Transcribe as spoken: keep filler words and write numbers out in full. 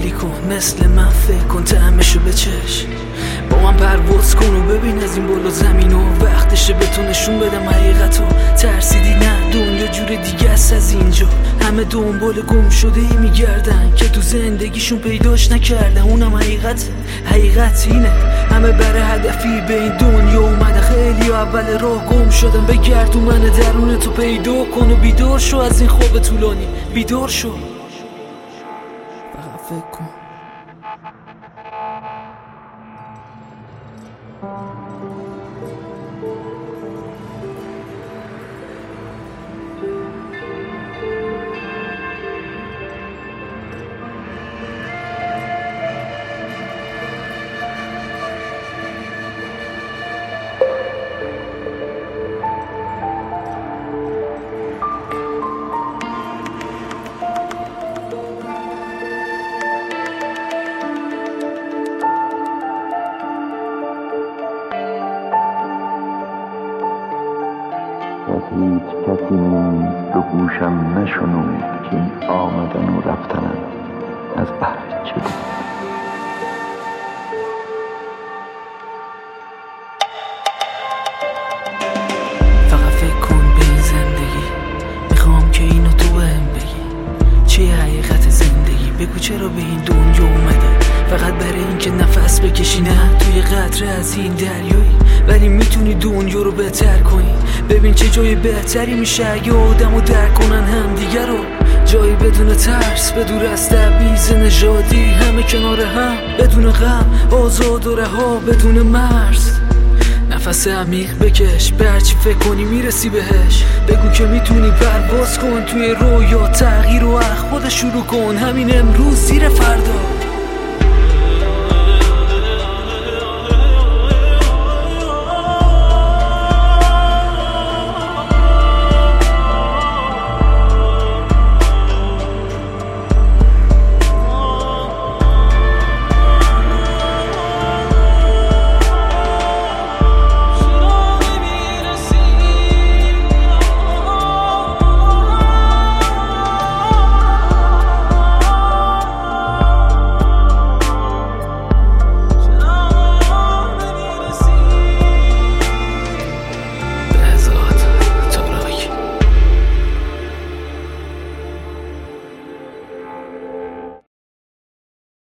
خالی کن، مثل من فکر کن، طعمشو بچش، با من پرواز کن و ببین از این بالا زمین و وقتشه به تو نشون بدم حقیقتو. ترسیدی نه، دنیا جور دیگه است از اینجا، همه دنبال گم شده ای میگردن که تو زندگیشون پیداش نکردن. اونم حقیقت، حقیقت اینه، همه برای هدفی به این دنیا اومده، خیلی اول راه گم شدن. بگرد تو من درون تو پیدا کن و بیدار شو از این خواب طولانی، بیدار شو، فقط فکر کن. از هیچ کسی نیست به گوشم نشنود که این آمدن و رفتنم از بهر چه بود. فقط فکر کن به این زندگی، میخوام که اینو تو بهم بگی، چیه حقیقت زندگی؟ بگو چرا به این دنیا اومده؟ فقط برای اینکه نفس بکشی؟ نه، توی قطره از این دریایی، ولی میتونی دنیا رو بهتر کنی. ببین چه جای بهتری میشه اگه آدمو درک کنن هم دیگه رو، جایی بدون ترس، بدون از تبعیض نژادی، همه کنار هم بدون غم، آزاد و رها بدون مرز. نفس عمیق بکش، به هرچی فکر کنی میرسی بهش. بگو که میتونی پرواز کن توی رویا، تغییر و اخ خودت شروع کن همین امروز زیر فردا.